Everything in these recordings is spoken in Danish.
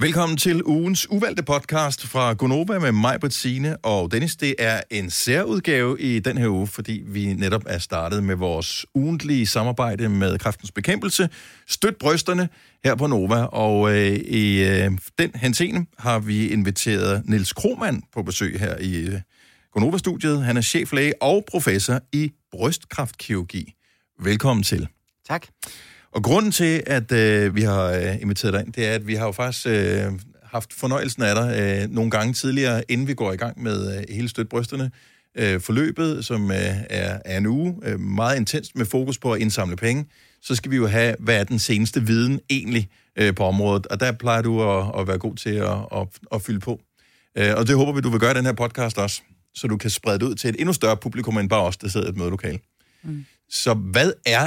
Velkommen til ugens uvalgte podcast fra Gonova med mig, Bettine og Dennis. Det er en særudgave i den her uge, fordi vi netop er startet med vores ugentlige samarbejde med Kræftens Bekæmpelse. Støt brysterne her på Nova, og i den henseende har vi inviteret Niels Krohmann på besøg her i Gonova-studiet. Han er cheflæge og professor i brystkræftkirurgi. Velkommen til. Tak. Og grunden til, at vi har inviteret dig ind, det er, at vi har jo faktisk haft fornøjelsen af dig nogle gange tidligere, inden vi går i gang med hele støtbrysterne. Forløbet, som er en uge, meget intenst med fokus på at indsamle penge. Så skal vi jo have, hvad er den seneste viden egentlig på området. Og der plejer du at være god til at fylde på. Og det håber vi, du vil gøre i den her podcast også, så du kan sprede det ud til et endnu større publikum end bare os, der sidder i et mødelokale. Mm. Så hvad er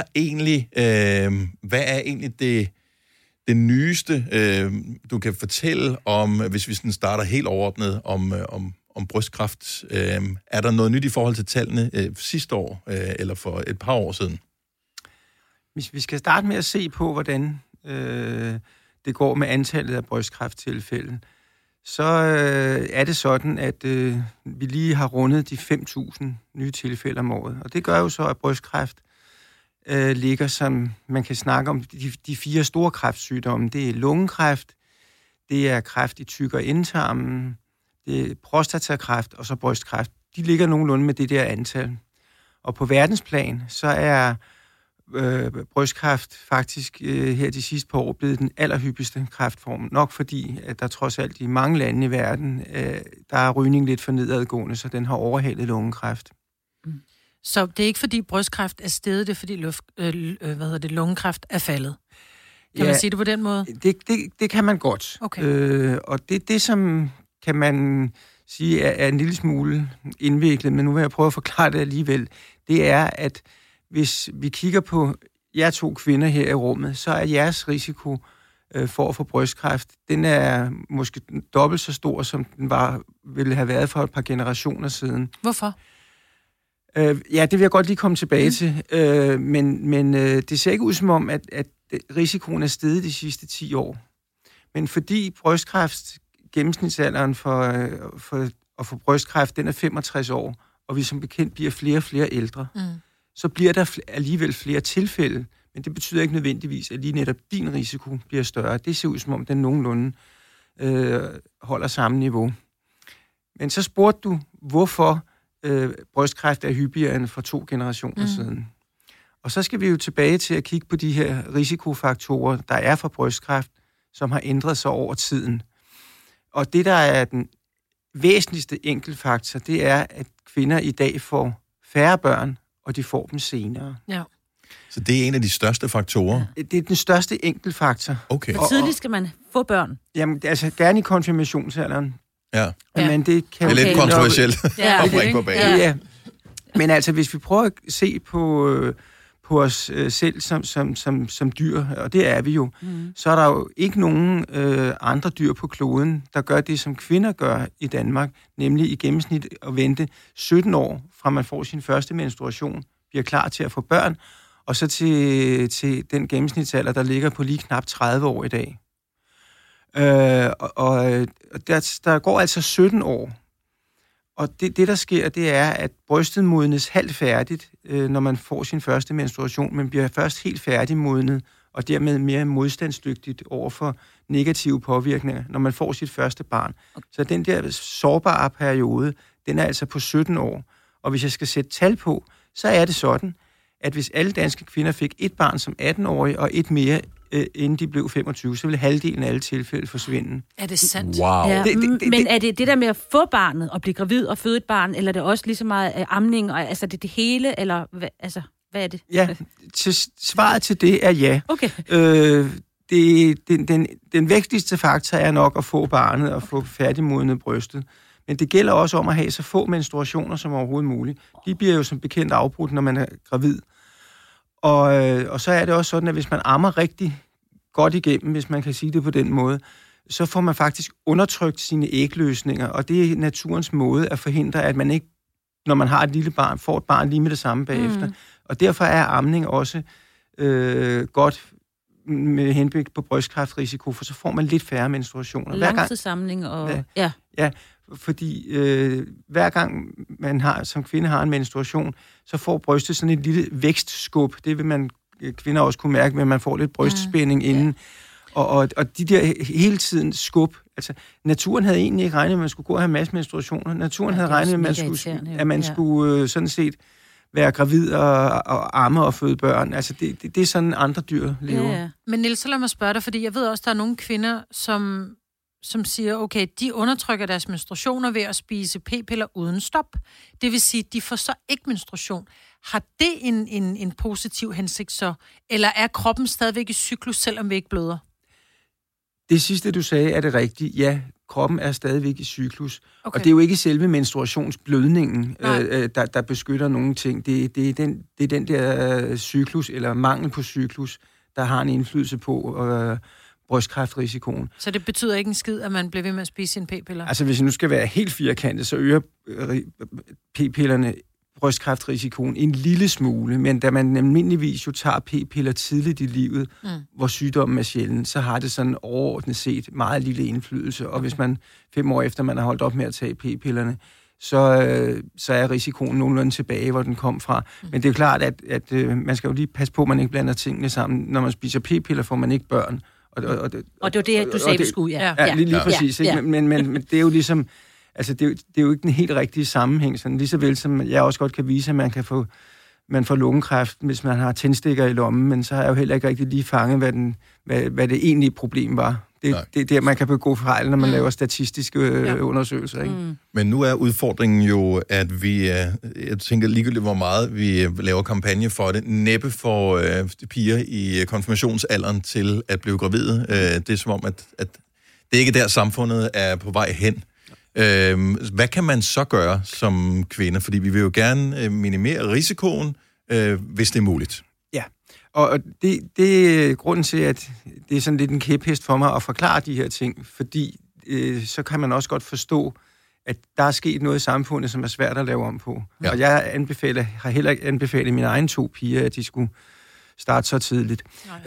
egentlig det nyeste, du kan fortælle om, hvis vi sådan starter helt overordnet om brystkræft? Er der noget nyt i forhold til tallene sidste år, eller for et par år siden? Hvis vi skal starte med at se på, hvordan det går med antallet af brystkræfttilfælde, så er det sådan, at vi lige har rundet de 5.000 nye tilfælde om året. Og det gør jo så, at brystkræft ligger, som man kan snakke om, de 4 store kræftsygdomme. Det er lungekræft, det er kræft i tyk- og endetarmen, det er prostatakræft og så brystkræft. De ligger nogenlunde med det der antal. Og på verdensplan, så er brystkræft faktisk her de sidste par år blevet den allerhyppigste kræftform. Nok fordi, at der trods alt i mange lande i verden, der er rygning lidt for nedadgående, så den har overhalet lungekræft. Mm. Så det er ikke fordi brystkræft er steget, det er fordi lungekræft er faldet? Kan man sige det på den måde? Det kan man godt. Okay. Og det som kan man sige er en lille smule indviklet, men nu vil jeg prøve at forklare det alligevel, det er, at hvis vi kigger på jer 2 kvinder her i rummet, så er jeres risiko for at få brystkræft, den er måske dobbelt så stor, som den ville have været for et par generationer siden. Hvorfor? Ja, det vil jeg godt lige komme tilbage til, men det ser ikke ud som om, at risikoen er steget de sidste 10 år. Men fordi brystkræft, gennemsnitsalderen for at få brystkræft, den er 65 år, og vi som bekendt bliver flere og flere ældre, så bliver der alligevel flere tilfælde, men det betyder ikke nødvendigvis, at lige netop din risiko bliver større. Det ser ud som om, den nogenlunde holder samme niveau. Men så spurgte du, hvorfor brystkræft er hyppigere end for 2 generationer siden. Og så skal vi jo tilbage til at kigge på de her risikofaktorer, der er for brystkræft, som har ændret sig over tiden. Og det, der er den væsentligste enkeltfaktor, det er, at kvinder i dag får færre børn, og de får dem senere. Ja. Så det er en af de største faktorer? Det er den største enkeltfaktor. Okay. Hvor tidligt skal man få børn? Jamen, altså gerne i konfirmationsalderen. Ja. Men det kan det er lidt kontroversielt at bringe på banen. Ja. Men altså, hvis vi prøver at se på os selv som dyr, og det er vi jo, så er der jo ikke nogen andre dyr på kloden, der gør det, som kvinder gør i Danmark, nemlig i gennemsnit at vente 17 år, fra man får sin første menstruation, bliver klar til at få børn, og så til den gennemsnitsalder, der ligger på lige knap 30 år i dag. Der går altså 17 år. Og det, der sker, det er, at brystet modnes halvt færdigt, når man får sin første menstruation, men bliver først helt færdigmodnet, og dermed mere modstandsdygtigt over for negative påvirkninger, når man får sit første barn. Okay. Så den der sårbare periode, den er altså på 17 år. Og hvis jeg skal sætte tal på, så er det sådan, at hvis alle danske kvinder fik et barn som 18-årige og et mere, inden de blev 25, så ville halvdelen af alle tilfælde forsvinde. Er det sandt? Wow. Ja, men er det der med at få barnet og blive gravid og føde et barn, eller er det også lige så meget amning, og altså det hele, eller hvad er det? Ja, svaret til det er ja. Okay. Den vigtigste faktor er nok at få barnet og få færdigmodnet brystet. Men det gælder også om at have så få menstruationer som overhovedet muligt. De bliver jo som bekendt afbrudt, når man er gravid. Og så er det også sådan, at hvis man ammer rigtig godt igennem, hvis man kan sige det på den måde, så får man faktisk undertrykt sine ægløsninger, og det er naturens måde at forhindre, at man ikke, når man har et lille barn, får et barn lige med det samme bagefter. Og derfor er amning også godt med henblik på brystkræftrisiko, for så får man lidt færre menstruationer. Langtidssamling og... Ja, fordi hver gang man som kvinde har en menstruation, så får brystet sådan et lille vækstskub. Det vil man kvinder også kunne mærke, at man får lidt brystspænding inden. Og de der hele tiden skub, altså naturen havde egentlig ikke regnet med, at man skulle gå og have masse menstruationer. Naturen havde regnet med, at man skulle sådan set være gravid og amme og føde børn. Altså det er sådan andre dyr lever. Ja. Men Niels, så lad mig spørge dig, fordi jeg ved også, der er nogle kvinder, som siger, okay, de undertrykker deres menstruationer ved at spise p-piller uden stop. Det vil sige, de får så ikke menstruation. Har det en positiv hensigt så? Eller er kroppen stadigvæk i cyklus, selvom vi ikke bløder? Det sidste, du sagde, er det rigtige. Ja, kroppen er stadigvæk i cyklus. Okay. Og det er jo ikke selve menstruationsblødningen, der beskytter nogle ting. Det er den der cyklus, eller mangel på cyklus, der har en indflydelse på brystkræftrisikoen. Så det betyder ikke en skid, at man bliver ved med at spise sine p-piller? Altså, hvis jeg nu skal være helt firkantet, så øger p-pillerne brystkræftrisikoen en lille smule, men da man almindeligvis jo tager p-piller tidligt i livet, hvor sygdommen er sjælden, så har det sådan overordnet set meget lille indflydelse. Og hvis man 5 år efter, man har holdt op med at tage p-pillerne, så er risikoen nogenlunde tilbage, hvor den kom fra. Men det er klart, at man skal jo lige passe på, at man ikke blander tingene sammen. Når man spiser p-piller, får man ikke børn. Og det var det, du sagde, vi skulle, ja. Lige præcis. Ja. Men det er jo ligesom... Altså, det er jo ikke den helt rigtige sammenhæng. Sådan, lige så vel som jeg også godt kan vise, at man får lungekræft, hvis man har tændstikker i lommen, men så har jeg jo heller ikke rigtig lige fanget, hvad det egentlige problem var. Det er der, man kan begå fejl, når man laver statistiske undersøgelser. Ikke? Men nu er udfordringen jo, at vi, jeg tænker ligegyldigt, hvor meget vi laver kampagne for det, næppe for piger i konfirmationsalderen til at blive gravide. Det er som om, at det ikke er der, samfundet er på vej hen. Hvad kan man så gøre som kvinde? Fordi vi vil jo gerne minimere risikoen, hvis det er muligt. Ja, og det er grunden til, at det er sådan lidt en kæphest for mig at forklare de her ting, fordi så kan man også godt forstå, at der er sket noget i samfundet, som er svært at lave om på. Ja. Og jeg har heller ikke anbefalet mine egne 2 piger, at de skulle starte så tidligt.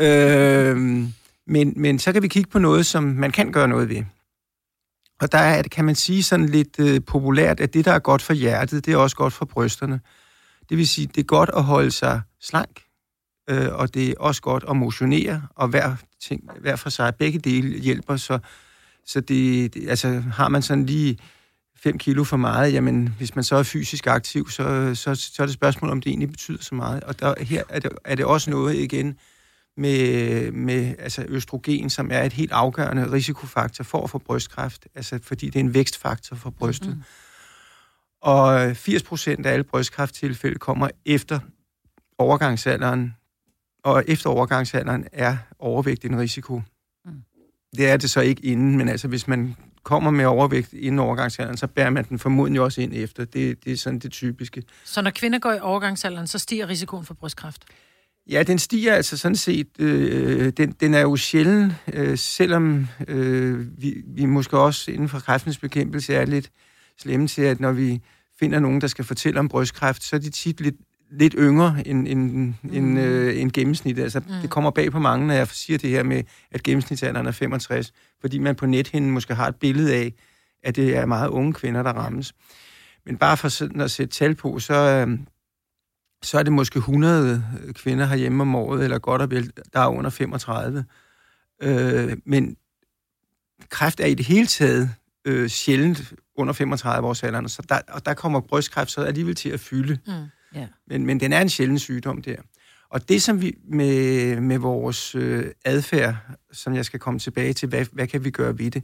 Men så kan vi kigge på noget, som man kan gøre noget ved. Og der kan man sige sådan lidt populært, at det, der er godt for hjertet, det er også godt for brysterne. Det vil sige, det er godt at holde sig slank, og det er også godt at motionere, og hver for sig, begge dele hjælper, så det altså har man sådan lige 5 kilo for meget, jamen hvis man så er fysisk aktiv, så er det spørgsmål, om det egentlig betyder så meget. Og her er det også noget igen, med altså østrogen, som er et helt afgørende risikofaktor for at få brystkræft, altså fordi det er en vækstfaktor for brystet. Og 80% af alle brystkræfttilfælde kommer efter overgangsalderen, og efter overgangsalderen er overvægt en risiko. Det er det så ikke inden, men altså hvis man kommer med overvægt inden overgangsalderen, så bærer man den formodentlig også ind efter. Det er sådan det typiske. Så når kvinder går i overgangsalderen, så stiger risikoen for brystkræft? Ja, den stiger altså sådan set. Den er jo sjælden, selvom vi måske også inden for kræftens bekæmpelse er lidt slemme til, at når vi finder nogen, der skal fortælle om brystkræft, så er de tit lidt yngre end gennemsnittet. Altså, det kommer bag på mange, når jeg siger det her med, at gennemsnitsalderen er 65, fordi man på nethinden måske har et billede af, at det er meget unge kvinder, der rammes. Men bare for sådan at sætte tal på, så er det måske 100 kvinder herhjemme om året, eller godt og vel, der er under 35. Men kræft er i det hele taget sjældent under 35 års alderen, så der kommer brystkræft så alligevel til at fylde. Men den er en sjælden sygdom der. Og det, som vi med vores adfærd, som jeg skal komme tilbage til, hvad kan vi gøre ved det?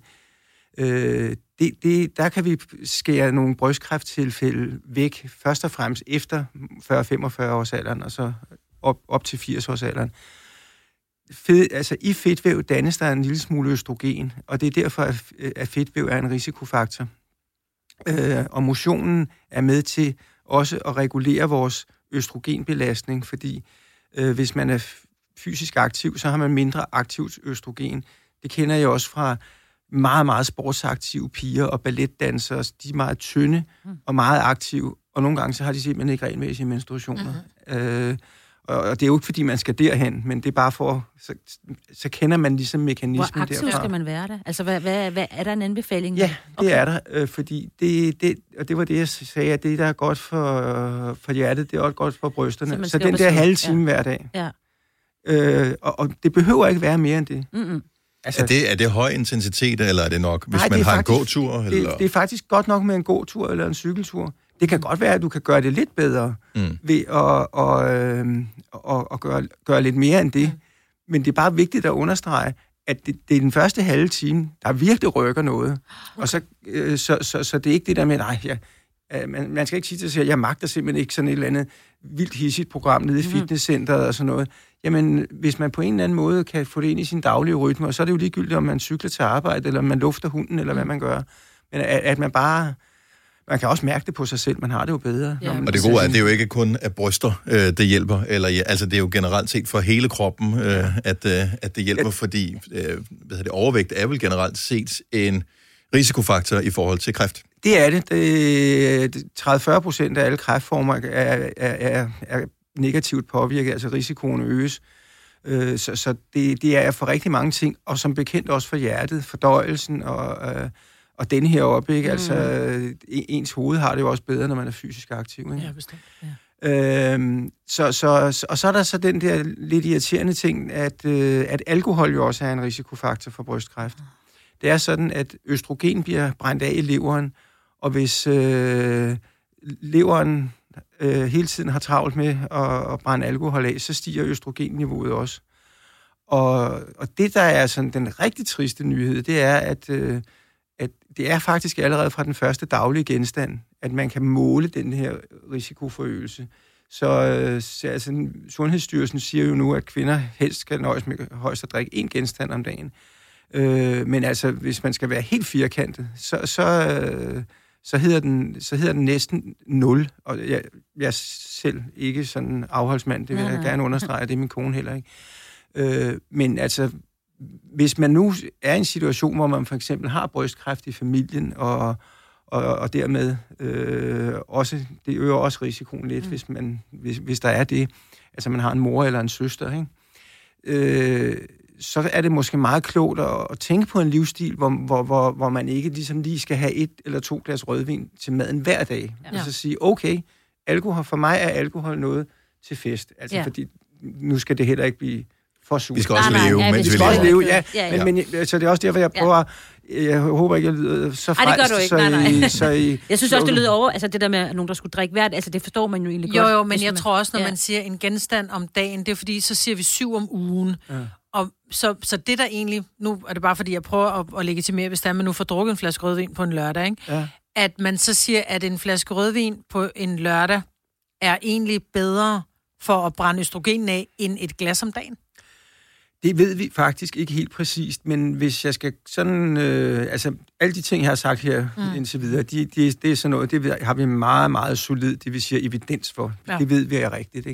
Der kan vi skære nogle brystkræfttilfælde væk, først og fremmest efter 40-45 års alderen, og så op til 80 års alderen. Altså i fedtvæv dannes der en lille smule østrogen, og det er derfor, at fedtvæv er en risikofaktor. Og motionen er med til også at regulere vores østrogenbelastning, fordi hvis man er fysisk aktiv, så har man mindre aktivt østrogen. Det kender jeg også fra meget, meget sportsaktive piger og balletdansere. De er meget tynde og meget aktive, og nogle gange så har de simpelthen ikke regelmæssige menstruationer. Og det er jo ikke, fordi man skal derhen, men det er bare for, så kender man ligesom mekanismen derfra. Hvor aktiv skal man være der? Altså, hvad er der en anbefaling? Ja, det er der, fordi det var det, jeg sagde, at det, der er godt for hjertet, det er også godt for brysterne. Så den der halve time hver dag. Ja. Og det behøver ikke være mere end det. Mm-mm. Altså, er det høj intensitet, eller er det nok, hvis man har faktisk en gåtur? Eller? Det er faktisk godt nok med en gåtur eller en cykeltur. Det kan godt være, at du kan gøre det lidt bedre ved at gøre lidt mere end det. Men det er bare vigtigt at understrege, at det er den første halve time, der virkelig rykker noget. Okay. Og så det er ikke det der med, man skal ikke sige til sig, at jeg magter simpelthen ikke sådan et eller andet vildt hissigt program nede i fitnesscenteret og sådan noget. Jamen, hvis man på en eller anden måde kan få det ind i sin daglige rytme, så er det jo ligegyldigt, om man cykler til arbejde, eller om man lufter hunden, eller hvad man gør. Men at man bare... Man kan også mærke det på sig selv, man har det jo bedre. Ja. Og det gode er, at det er jo ikke kun af bryster, det hjælper. Altså, det er jo generelt set for hele kroppen, at det hjælper, fordi overvægt er vel generelt set en risikofaktor i forhold til kræft. Det er det. 30-40% af alle kræftformer er negativt påvirket, altså risikoen øges. Så det er for rigtig mange ting, og som bekendt også for hjertet, fordøjelsen og den her op, ikke? Altså, ens hoved har det jo også bedre, når man er fysisk aktiv, ikke? Ja, bestemt. Ja. Og så er der så den der lidt irriterende ting, at alkohol jo også er en risikofaktor for brystkræft. Det er sådan, at østrogen bliver brændt af i leveren, og hvis leveren hele tiden har travlt med at brænde alkohol af, så stiger østrogenniveauet også. Og det, der er sådan den rigtig triste nyhed, det er, at det er faktisk allerede fra den første daglige genstand, at man kan måle den her risikoforøgelse. Så altså, Sundhedsstyrelsen siger jo nu, at kvinder helst skal nøjes med højst at drikke 1 genstand om dagen. Men altså, hvis man skal være helt firkantet, så hedder den næsten 0. Og jeg er selv ikke sådan afholdsmand, det vil jeg gerne understrege, det er min kone heller ikke. Men altså, hvis man nu er i en situation, hvor man for eksempel har brystkræft i familien, og dermed også, det øger også risikoen lidt, hvis der er det, altså man har en mor eller en søster, ikke? Så er det måske meget klogt at tænke på en livsstil, hvor man ikke ligesom lige skal have 1 eller 2 glas rødvin til maden hver dag. Ja. Og så sige, okay, alkohol, for mig er alkohol noget til fest. Altså fordi nu skal det heller ikke blive for surt. Vi skal også leve, mens vi lever. Ja. Men så det er også derfor, jeg prøver... Jeg håber ikke, jeg lyder så frelst. Nej, det gør du ikke. Nej. Jeg synes også, det lyder over... Altså det der med nogen, der skulle drikke hvert... Altså det forstår man jo egentlig godt. Jo, men jeg tror også, når man siger en genstand om dagen, det er fordi, så siger vi 7 om ugen. Ja. Og så det der egentlig... Nu er det bare fordi, jeg prøver at legitimere, hvis man nu får drukket en flaske rødvin på en lørdag, ikke? Ja. At man så siger, at en flaske rødvin på en lørdag er egentlig bedre for at brænde østrogenen af, end et glas om dagen. Det ved vi faktisk ikke helt præcist, men hvis jeg skal sådan... altså, alle de ting, jeg har sagt her indtil videre, det er sådan noget, det har vi meget, meget solid, det vil sige evidens for. Ja. Det ved vi er rigtigt,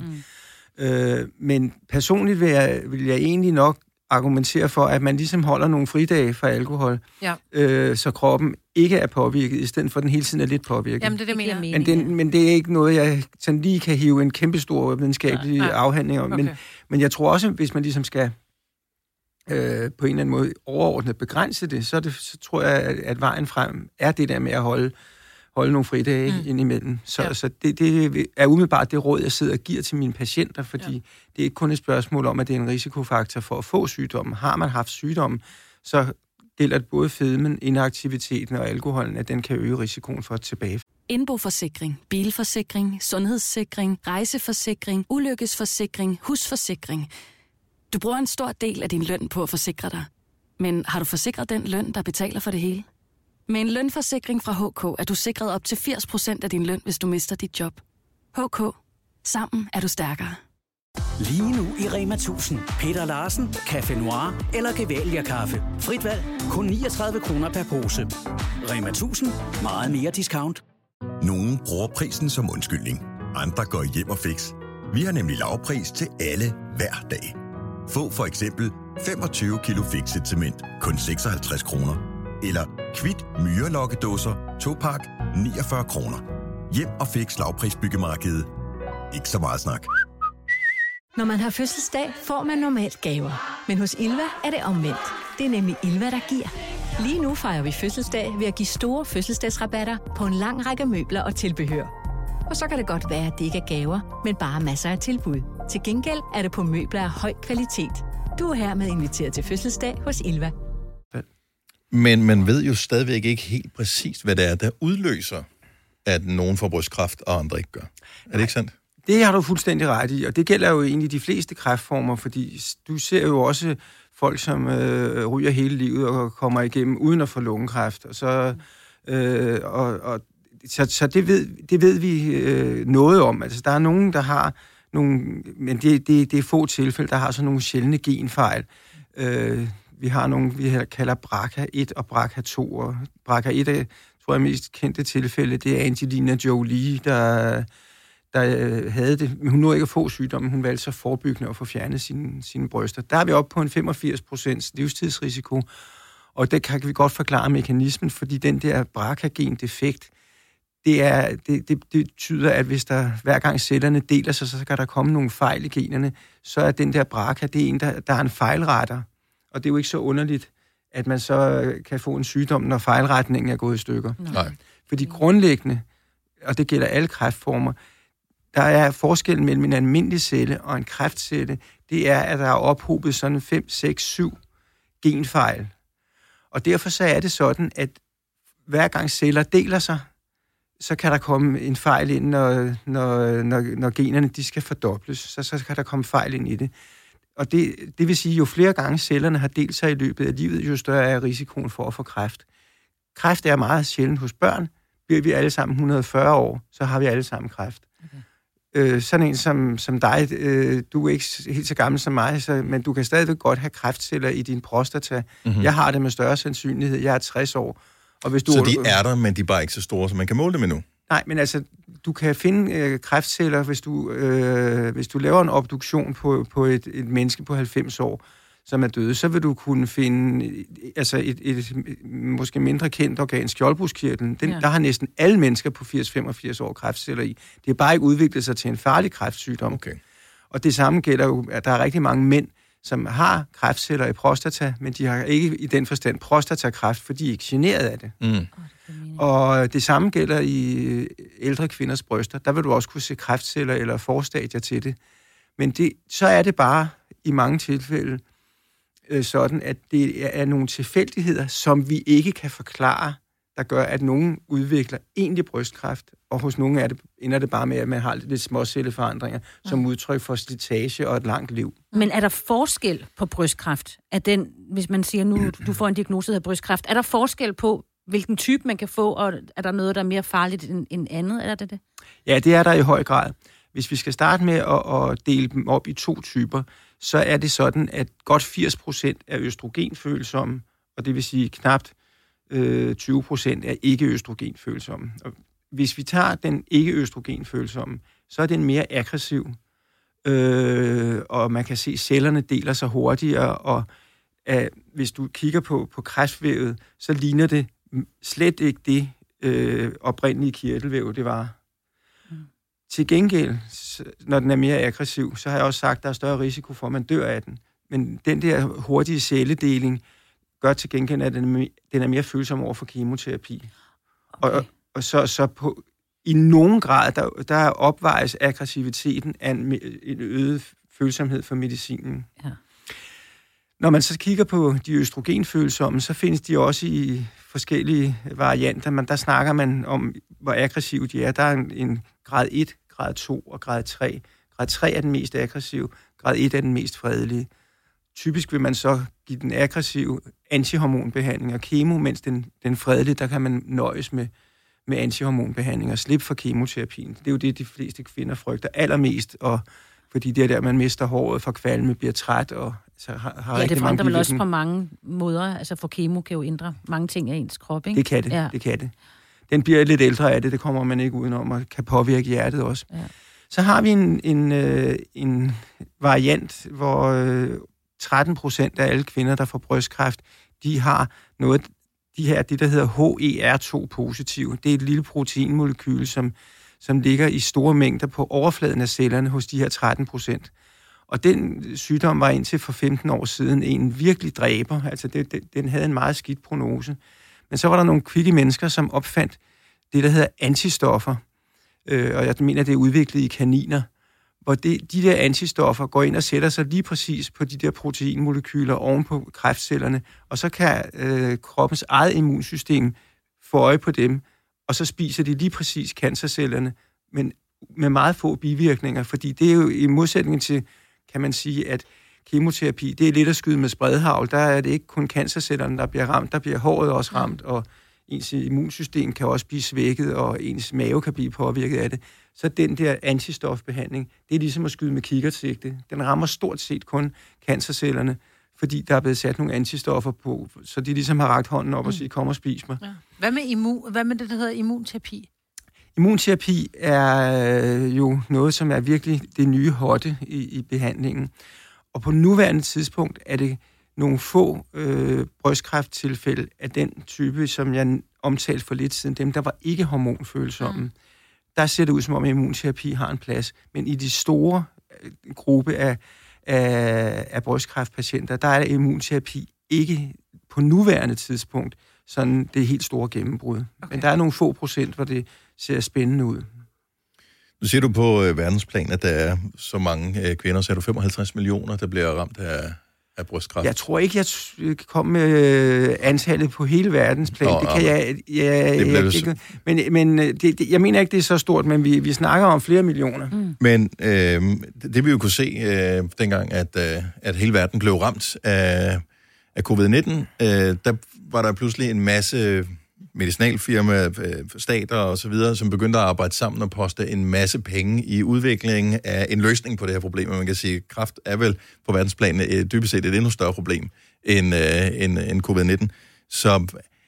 ikke? Men personligt vil jeg egentlig nok argumentere for, at man ligesom holder nogle fridage fra alkohol, så kroppen ikke er påvirket, i stedet for den hele tiden er lidt påvirket. Jamen, det mener men det er ikke noget, jeg sådan lige kan hive en kæmpestor videnskabelig afhandling om. Okay. Men jeg tror også, hvis man ligesom skal på en eller anden måde overordnet begrænse det, så tror jeg, at vejen frem er det der med at holde nogle fridage indimellem. Så det er umiddelbart det råd, jeg sidder og giver til mine patienter, fordi det er ikke kun et spørgsmål om, at det er en risikofaktor for at få sygdommen. Har man haft sygdommen, så gælder det både fedmen, inaktiviteten og alkoholen, at den kan øge risikoen for at tilbage. Indboforsikring, bilforsikring, sundhedssikring, rejseforsikring, ulykkesforsikring, husforsikring. Du bruger en stor del af din løn på at forsikre dig. Men har du forsikret den løn, der betaler for det hele? Med en lønforsikring fra HK er du sikret op til 80% af din løn, hvis du mister dit job. HK. Sammen er du stærkere. Lige nu i Rema 1000. Peter Larsen, Café Noir eller Gevalia Kaffe. Frit valg. Kun 39 kroner per pose. Rema 1000. Meget mere discount. Nogen bruger prisen som undskyldning. Andre går hjem og fix. Vi har nemlig lavpris til alle hver dag. Få for eksempel 25 kilo Fixit cement, kun 56 kroner. Eller Kvit myrelokkedåser, 2-pakke, 49 kroner. Hjem og fix lavprisbyggemarkedet. Ikke så meget snak. Når man har fødselsdag, får man normalt gaver. Men hos Ilva er det omvendt. Det er nemlig Ilva, der giver. Lige nu fejrer vi fødselsdag ved at give store fødselsdagsrabatter på en lang række møbler og tilbehør. Og så kan det godt være, at det ikke er gaver, men bare masser af tilbud. Til gengæld er det på møbler af høj kvalitet. Du er hermed inviteret til fødselsdag hos Ilva. Men man ved jo stadigvæk ikke helt præcist, hvad det er, der udløser, at nogen får brystkræft, og andre ikke gør. Er det ikke sandt? Det har du fuldstændig ret i, og det gælder jo egentlig de fleste kræftformer, fordi du ser jo også folk, som ryger hele livet og kommer igennem uden at få lungekræft. Og så det ved vi noget om. Altså, der er nogen, der har nogle, men det er få tilfælde, der har sådan nogle sjældne genfejl. Vi har nogle, vi kalder BRCA1 og BRCA2, og BRCA1 er, tror jeg, mest kendte tilfælde, det er Angelina Jolie, der havde det, men hun nåede ikke at få sygdommen, hun valgte så forebyggende at få fjernet sine bryster. Der er vi oppe på en 85% livstidsrisiko, og det kan vi godt forklare mekanismen, fordi den der BRCA-gen-defekt, det betyder, at hvis der hver gang cellerne deler sig, så kan der komme nogle fejl i generne, så er den der BRCA, det er en, der er en fejlretter. Og det er jo ikke så underligt, at man så kan få en sygdom, når fejlretningen er gået i stykker. Nej. Fordi grundlæggende, og det gælder alle kræftformer, der er forskellen mellem en almindelig celle og en kræftcelle, det er, at der er ophobet sådan 5, 6, 7 genfejl. Og derfor så er det sådan, at hver gang celler deler sig, så kan der komme en fejl ind, når generne de skal fordobles. Så kan der komme fejl ind i det. Og det vil sige, jo flere gange cellerne har delt sig i løbet af livet, jo større er risikoen for at få kræft. Kræft er meget sjældent hos børn. Bliver vi alle sammen 140 år, så har vi alle sammen kræft. Okay. Sådan en som dig, du er ikke helt så gammel som mig, men du kan stadigvæk godt have kræftceller i din prostata. Mm-hmm. Jeg har det med større sandsynlighed. Jeg er 60 år. Og hvis du, så de er der, men de er bare ikke så store, så man kan måle dem endnu? Nej, men altså, du kan finde kræftceller, hvis du laver en obduktion på et menneske på 90 år, som er døde, så vil du kunne finde altså et måske mindre kendt organ, skjoldbruskkirtlen. Der har næsten alle mennesker på 80-85 år kræftceller i. Det er bare ikke udviklet sig til en farlig kræftsygdom. Okay. Og det samme gælder jo, at der er rigtig mange mænd, som har kræftceller i prostata, men de har ikke i den forstand prostatakræft, for de er ikke generet af det. Mm. Og det samme gælder i ældre kvinders bryster. Der vil du også kunne se kræftceller eller forstadier til det. Men så er det bare i mange tilfælde sådan, at det er nogle tilfældigheder, som vi ikke kan forklare, der gør, at nogen udvikler egentlig brystkræft, og hos nogen ender det bare med, at man har lidt småcelleforandringer, som udtryk for slitage og et langt liv. Men er der forskel på brystkræft? Hvis man siger nu, du får en diagnose af brystkræft, er der forskel på, hvilken type man kan få, og er der noget, der er mere farligt end andet? Er det? Ja, det er der i høj grad. Hvis vi skal starte med at dele dem op i 2 typer, så er det sådan, at godt 80% er østrogenfølsomme, og det vil sige knapt 20% er ikke-østrogenfølsomme. Og hvis vi tager den ikke-østrogenfølsomme, så er den mere aggressiv, og man kan se, at cellerne deler sig hurtigere, og hvis du kigger på kræftvævet, så ligner det slet ikke det oprindelige kirtelvæv, det var. Til gengæld, når den er mere aggressiv, så har jeg også sagt, at der er større risiko for, at man dør af den. Men den der hurtige celledeling gør til gengæld, at den er mere følsom over for kemoterapi. Okay. Og så i nogen grad, der opvejes aggressiviteten af en øget følsomhed for medicinen. Ja. Når man så kigger på de østrogenfølsomme, så findes de også i forskellige varianter, men der snakker man om, hvor aggressive de er. Der er en grad 1, grad 2 og grad 3. Grad 3 er den mest aggressive, grad 1 er den mest fredelige. Typisk vil man så give den aggressive antihormonbehandling og kemo, mens den fredelige, der kan man nøjes med antihormonbehandling og slippe for kemoterapien. Det er jo det, de fleste kvinder frygter allermest, og fordi det er der, man mister håret, for kvalme, bliver træt og så har rigtig mange. Ja, det forandrer vel også på mange måder. Altså for kemo kan jo ændre mange ting af ens krop, ikke? Det kan det, det kan det. Den bliver lidt ældre af det kommer man ikke udenom, og kan påvirke hjertet også. Ja. Så har vi en variant, hvor 13% af alle kvinder, der får brystkræft, de har noget, det der hedder HER2-positiv. Det er et lille proteinmolekyl, som ligger i store mængder på overfladen af cellerne hos de her 13%. Og den sygdom var indtil for 15 år siden en virkelig dræber. Altså den havde en meget skidt prognose. Men så var der nogle kvikke mennesker, som opfandt det, der hedder antistoffer. Og jeg mener, det er udviklet i kaniner, hvor de der antistoffer går ind og sætter sig lige præcis på de der proteinmolekyler oven på kræftcellerne, og så kan kroppens eget immunsystem få øje på dem, og så spiser de lige præcis cancercellerne, men med meget få bivirkninger, fordi det er jo i modsætning til, kan man sige, at kemoterapi, det er lidt at skyde med spredhavl. Der er det ikke kun cancercellerne, der bliver ramt, der bliver håret også ramt, og ens immunsystem kan også blive svækket, og ens mave kan blive påvirket af det. Så den der antistofbehandling, det er ligesom at skyde med kikkertsigte. Den rammer stort set kun cancercellerne, fordi der er blevet sat nogle antistoffer på, så de ligesom har rakt hånden op og siger, kom og spis mig. Ja. Hvad med det, der hedder immunterapi? Immunterapi er jo noget, som er virkelig det nye hotte i behandlingen. Og på nuværende tidspunkt er det nogle få brystkræfttilfælde af den type, som jeg omtalte for lidt siden, dem der var ikke hormonfølsomme. Der ser det ud som om immunterapi har en plads, men i de store gruppe af brystkræftpatienter, der er immunterapi ikke på nuværende tidspunkt sådan det helt store gennembrud. Okay. Men der er nogle få procent, hvor det ser spændende ud. Nu siger du på verdensplan, at der er så mange kvinder, så er du 55 millioner, der bliver ramt af brystkræft. Jeg tror ikke, jeg kan komme med antallet på hele verdensplan. Det kan jeg men jeg mener ikke, det er så stort, men vi snakker om flere millioner. Men det vi jo kunne se dengang, at hele verden blev ramt af covid-19, der var der pludselig en masse medicinalfirma, stater og så videre, som begyndte at arbejde sammen og poste en masse penge i udviklingen af en løsning på det her problem. Og man kan sige, at kræft er vel på verdensplan dybest set et endnu større problem end covid-19. Så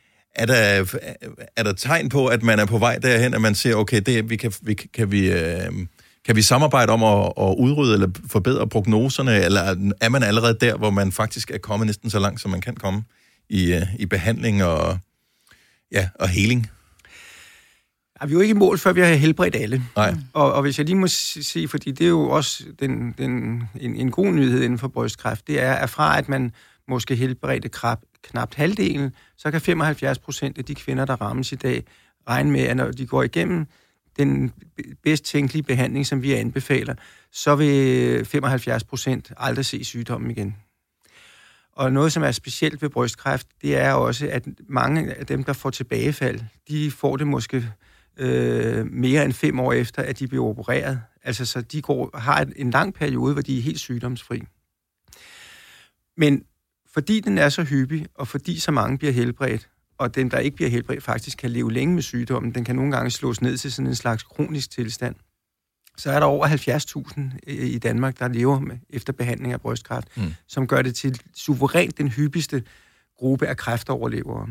er der tegn på, at man er på vej derhen, at man siger, okay, kan vi samarbejde om at udrydde eller forbedre prognoserne, eller er man allerede der, hvor man faktisk er kommet næsten så langt, som man kan komme i behandling og healing? Ja, vi er jo ikke i mål, før vi har helbredt alle. Nej. Og hvis jeg lige må sige, fordi det er jo også en god nyhed inden for brystkræft, det er, at fra at man måske helbredte knapt halvdelen, så kan 75% af de kvinder, der rammes i dag, regne med, at når de går igennem den bedst tænkelige behandling, som vi anbefaler, så vil 75% aldrig se sygdommen igen. Og noget, som er specielt ved brystkræft, det er også, at mange af dem, der får tilbagefald, de får det måske mere end 5 år efter, at de bliver opereret. Altså, så de har en lang periode, hvor de er helt sygdomsfri. Men fordi den er så hyppig, og fordi så mange bliver helbredt, og dem, der ikke bliver helbredt, faktisk kan leve længe med sygdommen, den kan nogle gange slås ned til sådan en slags kronisk tilstand, så er der over 70.000 i Danmark, der lever efter behandling af brystkræft, som gør det til suverænt den hyppigste gruppe af kræftoverlevere.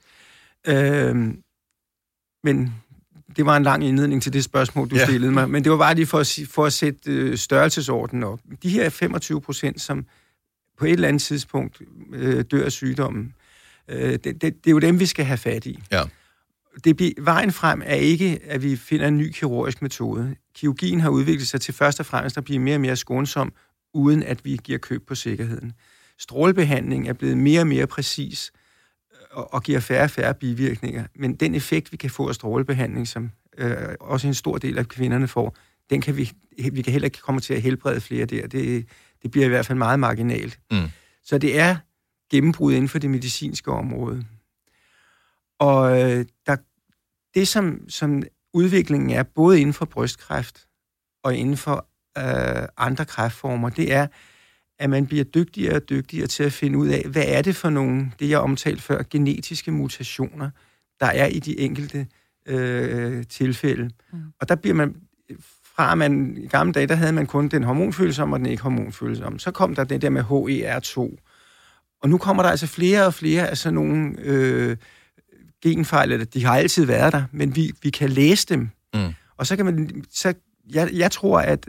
Men det var en lang indledning til det spørgsmål, du stillede mig, men det var bare lige for at sætte størrelsesordenen op. De her 25%, som på et eller andet tidspunkt dør af sygdommen, det er jo dem, vi skal have fat i. Ja. Vejen frem er ikke, at vi finder en ny kirurgisk metode. Kirurgien har udviklet sig til først og fremmest at blive mere og mere skånsom, uden at vi giver køb på sikkerheden. Strålebehandling er blevet mere og mere præcis og giver færre og færre bivirkninger. Men den effekt, vi kan få af strålebehandling, som også en stor del af kvinderne får, den kan vi kan heller ikke komme til at helbrede flere der. Det bliver i hvert fald meget marginalt. Så det er gennembrud inden for det medicinske område. Og det, som udviklingen er, både inden for brystkræft og inden for andre kræftformer, det er, at man bliver dygtigere og dygtigere til at finde ud af, hvad er det for nogle, det jeg omtalte før, genetiske mutationer, der er i de enkelte tilfælde. Og der bliver man, fra man i gamle dage, der havde man kun den hormonfølsomme og den ikke hormonfølsomme. Så kom der det der med HER2. Og nu kommer der altså flere og flere af sådan nogle genfejl, eller de har altid været der, men vi kan læse dem. Og så kan man, jeg tror, at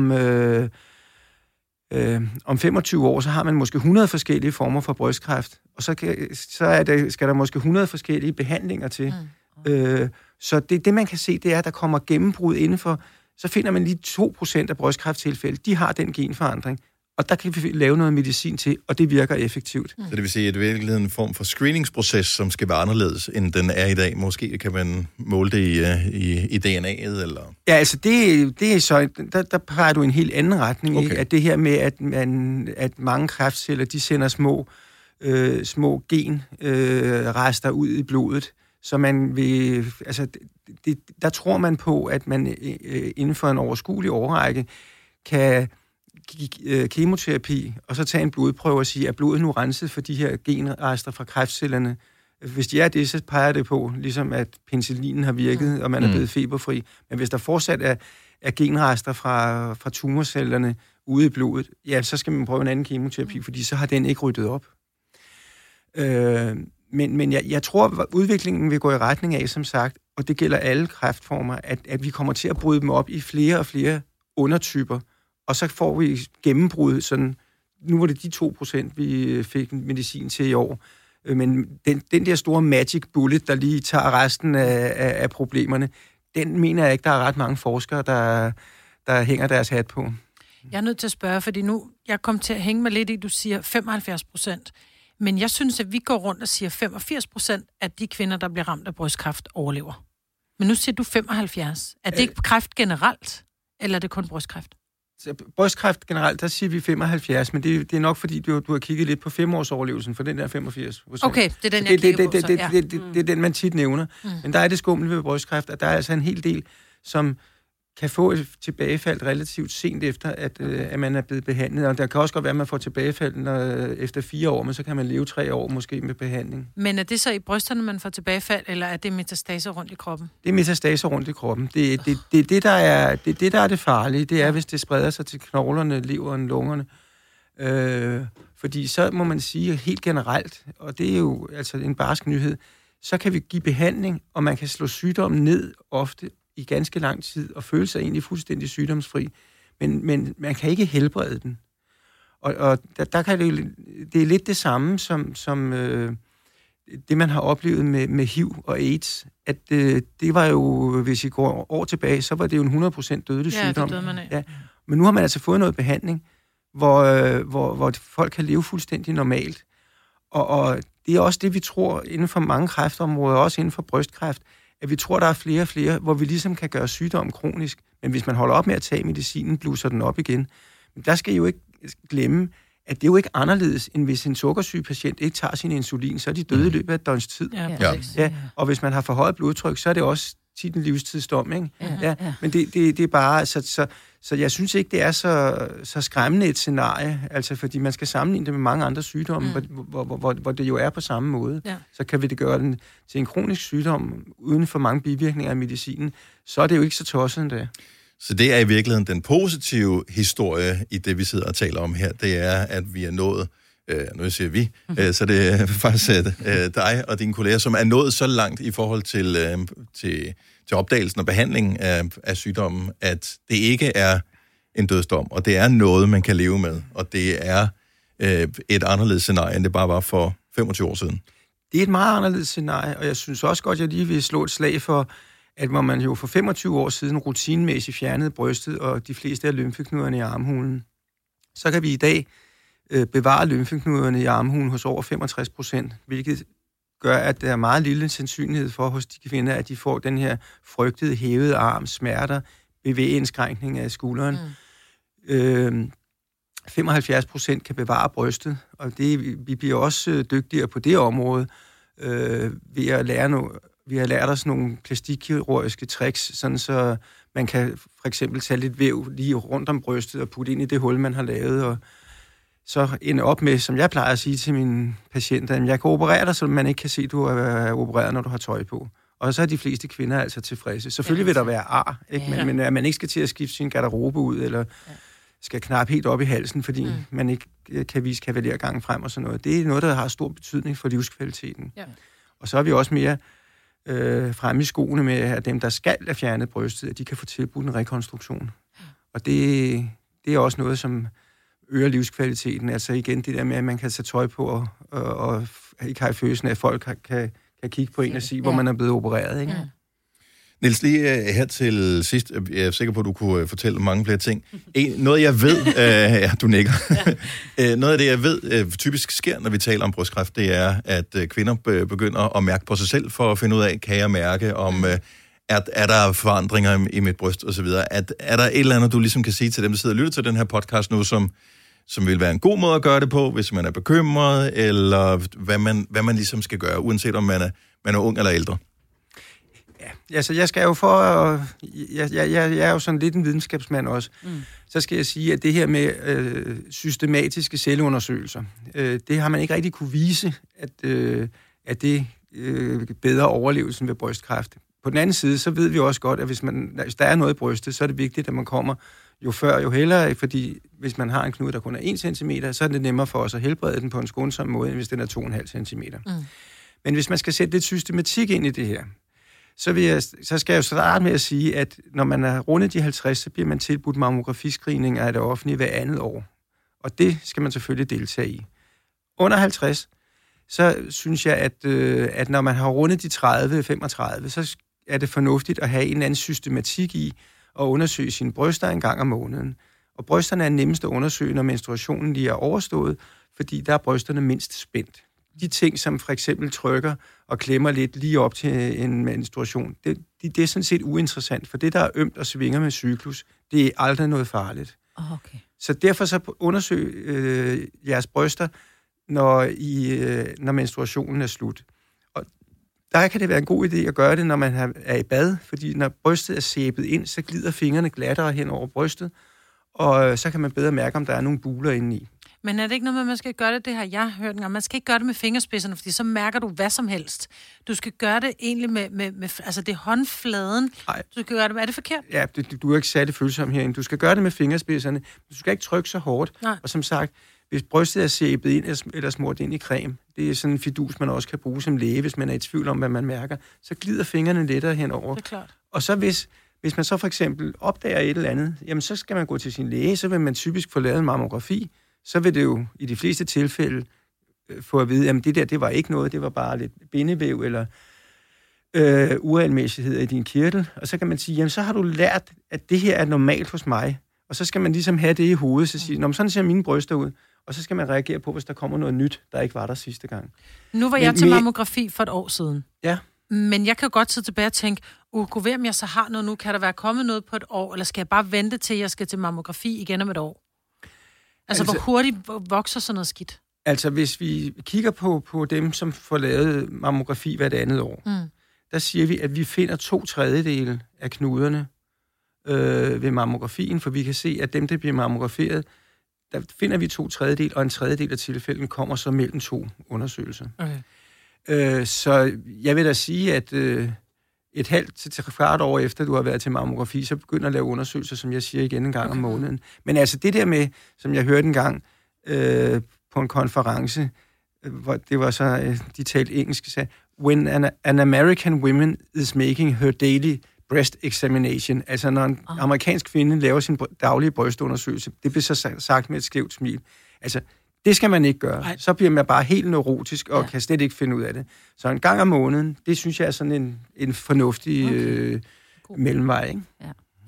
om 25 år, så har man måske 100 forskellige former for brystkræft, og så skal der måske 100 forskellige behandlinger til. Så det man kan se, det er, at der kommer gennembrud inden for så finder man lige 2% af brystkræfttilfælde, de har den genforandring. Og der kan vi lave noget medicin til, og det virker effektivt. Så det vil sige, at det er virkelig en form for screeningsproces, som skal være anderledes, end den er i dag. Måske kan man måle det i DNA'et, eller? Ja, altså det er så, der peger du i en helt anden retning, okay. Ikke? At det her med, at mange kræftceller, de sender små genrester ud i blodet, så man vil, altså der tror man på, at man inden for en overskuelig årrække kan give kemoterapi, og så tage en blodprøve og sige, at blodet nu renset for de her genrester fra kræftcellerne. Hvis de er det, så peger det på, ligesom at penicillinen har virket, og man er blevet feberfri. Men hvis der fortsat er genrester fra tumorcellerne ude i blodet, ja, så skal man prøve en anden kemoterapi, fordi så har den ikke ryddet op. Men jeg tror, at udviklingen vil gå i retning af, som sagt, og det gælder alle kræftformer, at vi kommer til at bryde dem op i flere og flere undertyper, og så får vi gennembrud, sådan, nu var det de 2%, vi fik medicin til i år, men den der store magic bullet, der lige tager resten af problemerne, den mener jeg ikke, der er ret mange forskere, der hænger deres hat på. Jeg er nødt til at spørge, fordi nu, jeg kom til at hænge mig lidt i, du siger 75%, men jeg synes, at vi går rundt og siger 85% af de kvinder, der bliver ramt af brystkræft, overlever. Men nu siger du 75. Er det ikke kræft generelt, eller er det kun brystkræft? Brystkræft generelt, der siger vi 75, men det er nok, fordi du har kigget lidt på 5-årsoverlevelsen for den der 85%. Okay, det er den, jeg kigger på. Det er den, man tit nævner. Men der er det skumle ved brystkræft, at der er altså en hel del, som kan få et tilbagefald relativt sent efter, at man er blevet behandlet. Og der kan også godt være, at man får tilbagefald efter 4 år, men så kan man leve 3 år måske med behandling. Men er det så i brysterne, man får tilbagefald, eller er det metastaser rundt i kroppen? Det er metastaser rundt i kroppen. Det er det, der er det farlige. Det er, hvis det spreder sig til knoglerne, leveren, lungerne. Fordi så må man sige helt generelt, og det er jo altså en barsk nyhed, så kan vi give behandling, og man kan slå sygdommen ned ofte i ganske lang tid, og føle sig egentlig fuldstændig sygdomsfri. Men man kan ikke helbrede den. Og der kan det er lidt det samme, som det, man har oplevet med HIV og AIDS. At det var jo, hvis I går år tilbage, så var det jo en 100% dødelig sygdom. Ja, det døde man af. Ja. Men nu har man altså fået noget behandling, hvor folk kan leve fuldstændig normalt. Og det er også det, vi tror inden for mange kræftområder, også inden for brystkræft, at vi tror, der er flere og flere, hvor vi ligesom kan gøre sygdommen kronisk. Men hvis man holder op med at tage medicinen, blusser den op igen. Men der skal I jo ikke glemme, at det er jo ikke anderledes, end hvis en sukkersyg patient ikke tager sin insulin, så er de døde i løbet af et døgns tid. Ja. Og hvis man har for højt blodtryk, så er det også tit en livstidsdom, ikke? Ja. Men det er bare... Så jeg synes ikke, det er så skræmmende et scenarie, altså fordi man skal sammenligne det med mange andre sygdomme, hvor det jo er på samme måde. Ja. Så kan vi det gøre den til en kronisk sygdom, uden for mange bivirkninger af medicinen, så er det jo ikke så tosset endda. Så det er i virkeligheden den positive historie i det, vi sidder og taler om her, det er, at vi er nået, nu siger vi, så det er faktisk dig og dine kolleger, som er nået så langt i forhold til opdagelsen og behandlingen af sygdommen, at det ikke er en dødsdom, og det er noget, man kan leve med, og det er et anderledes scenarie, end det bare var for 25 år siden. Det er et meget anderledes scenarie, og jeg synes også godt, at jeg lige vil slå et slag for, at hvor man jo for 25 år siden rutinemæssigt fjernede brystet og de fleste af lymfeknuderne i armhulen, så kan vi i dag bevare lymfeknuderne i armhulen hos over 65%, hvilket gør, at der er meget lille sandsynlighed for hos de kvinder, at de får den her frygtede hævede arm, smerter, bevægeindskrænkning af skulderen. 75% kan bevare brystet, og vi bliver også dygtigere på det område ved at lære vi har lært os nogle plastikkirurgiske tricks, sådan så man kan for eksempel tage lidt væv lige rundt om brystet og putte ind i det hul, man har lavet, og så ende op med, som jeg plejer at sige til mine patienter, at jeg kan operere dig, så man ikke kan se, at du er opereret, når du har tøj på. Og så er de fleste kvinder altså tilfredse. Selvfølgelig vil der være ar, ikke? Men at man ikke skal til at skifte sin garderobe ud, eller skal knappe helt op i halsen, fordi man ikke kan vise kavalergangen frem og sådan noget. Det er noget, der har stor betydning for livskvaliteten. Ja. Og så er vi også mere fremme i skoene med, at dem, der skal have fjernet brystet, at de kan få tilbudt en rekonstruktion. Og det er også noget, som øger livskvaliteten. Altså igen, det der med, at man kan tage tøj på og ikke have følelsen af, at folk kan kigge på en og sige, hvor man er blevet opereret. Ikke? Niels, lige her til sidst, jeg er sikker på, at du kunne fortælle mange flere ting. Noget jeg ved, ja, du nikker. Noget af det, jeg ved typisk sker, når vi taler om brystkræft, det er, at kvinder begynder at mærke på sig selv, for at finde ud af, kan jeg mærke, om er der forandringer i mit bryst, osv. Er der et eller andet, du ligesom kan sige til dem, der sidder og lytter til den her podcast nu, som vil være en god måde at gøre det på, hvis man er bekymret, eller hvad man ligesom skal gøre, uanset om man er ung eller ældre? Ja, altså jeg skal jo jeg er jo sådan lidt en videnskabsmand også. Så skal jeg sige, at det her med systematiske celleundersøgelser, det har man ikke rigtig kunne vise, at det bedre overlevelsen ved brystkræft. På den anden side, så ved vi også godt, at hvis der er noget i brystet, så er det vigtigt, at man kommer jo før, jo hellere, fordi hvis man har en knude, der kun er 1 cm, så er det nemmere for os at helbrede den på en skånsom måde, end hvis den er 2,5 cm. Men hvis man skal sætte lidt systematik ind i det her, så skal jeg jo starte med at sige, at når man er rundet de 50, så bliver man tilbudt mammografiscreening af det offentlige hver andet år. Og det skal man selvfølgelig deltage i. Under 50, så synes jeg, at når man har rundet de 30-35, så er det fornuftigt at have en eller anden systematik i at undersøge sine bryster en gang om måneden. Og brysterne er nemmest at undersøge, når menstruationen lige er overstået, fordi der er brysterne mindst spændt. De ting, som for eksempel trykker og klemmer lidt lige op til en menstruation, det er sådan set uinteressant, for det, der er ømt og svinger med cyklus, det er aldrig noget farligt. Okay. Så derfor så undersøg jeres bryster, når menstruationen er slut. Og der kan det være en god idé at gøre det, når man er i bad, fordi når brystet er sæbet ind, så glider fingrene glattere hen over brystet, og så kan man bedre mærke, om der er nogle buler indeni. Men er det ikke noget med, at man skal gøre det har jeg hørt engang. Man skal ikke gøre det med fingerspidserne, fordi så mærker du hvad som helst. Du skal gøre det egentlig med altså det er håndfladen. Nej. Du skal gøre det. Er det forkert? Ja, du er ikke særlig følsom herinde. Du skal gøre det med fingerspidserne. Du skal ikke trykke så hårdt. Nej. Og som sagt, hvis brystet er sæbet ind eller smurt ind i creme, det er sådan en fidus, man også kan bruge som læge, hvis man er i tvivl om, hvad man mærker, så glider fingrene lettere henover. Det er klart. Og så hvis man så for eksempel opdager et eller andet, jamen så skal man gå til sin læge, så vil man typisk få lavet en mammografi. Så vil det jo i de fleste tilfælde få at vide, at det var ikke noget, det var bare lidt bindevæv eller uregelmæssigheder i din kirtel. Og så kan man sige, jamen så har du lært, at det her er normalt hos mig. Og så skal man ligesom have det i hovedet, så sige, sådan ser mine bryster ud. Og så skal man reagere på, hvis der kommer noget nyt, der ikke var der sidste gang. Nu var jeg til mammografi for et år siden. Ja. Men jeg kan jo godt sidde tilbage og tænke, gå ved, om jeg så har noget nu. Kan der være kommet noget på et år, eller skal jeg bare vente til, jeg skal til mammografi igen om et år? Altså, hvor hurtigt vokser sådan noget skidt? Altså, hvis vi kigger på dem, som får lavet mammografi hvert andet år, der siger vi, at vi finder 2/3 af knuderne ved mammografien, for vi kan se, at dem, der bliver mammograferet, der finder vi 2/3, og 1/3 af tilfælden kommer så mellem 2 undersøgelser. Okay. Så jeg vil da sige, at et halvt til 3/4 år efter, du har været til mammografi, så begynder at lave undersøgelser, som jeg siger igen en gang om måneden. Men altså det der med, som jeg hørte en gang på en konference, hvor det var så, de talte engelsk, sagde, when an American woman is making her daily breast examination, altså når en amerikansk kvinde laver sin daglige brystundersøgelse, det bliver så sagt med et skævt smil. Altså, det skal man ikke gøre. Ej. Så bliver man bare helt neurotisk og kan slet ikke finde ud af det. Så en gang om måneden, det synes jeg er sådan en fornuftig mellemvej, ikke? Ja.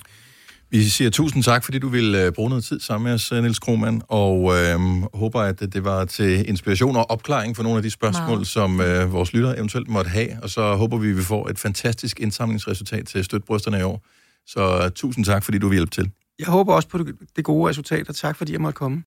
Vi siger tusind tak, fordi du ville bruge noget tid sammen med os, Niels Kromann, og håber, at det var til inspiration og opklaring for nogle af de spørgsmål, som vores lyttere eventuelt måtte have, og så håber vi, at vi får et fantastisk indsamlingsresultat til Støt Brysterne i år. Så tusind tak, fordi du vil hjælpe til. Jeg håber også på det gode resultat, og tak, fordi jeg måtte komme.